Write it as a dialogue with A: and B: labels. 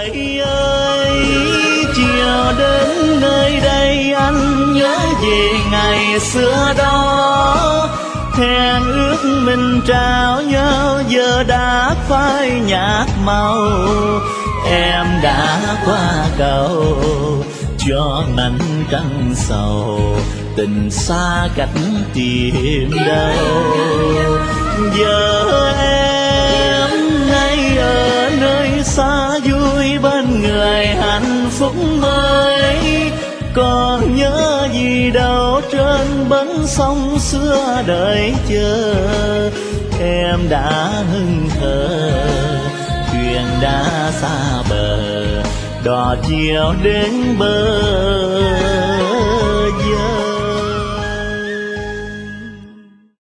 A: Người ơi, chiều đến nơi đây anh nhớ về ngày xưa đó. Hẹn ước mình trao nhau giờ đã phai nhạt màu. Em đã qua cầu cho nắng trăng sầu, tình xa cách tìm đâu. Giờ em nay ở nơi xa vui bên người hạnh phúc mới. Còn nhớ gì đâu trên bến sông xưa đợi chờ. Em đã hững hờ, thuyền đã xa bờ, đò chiều đến bờ.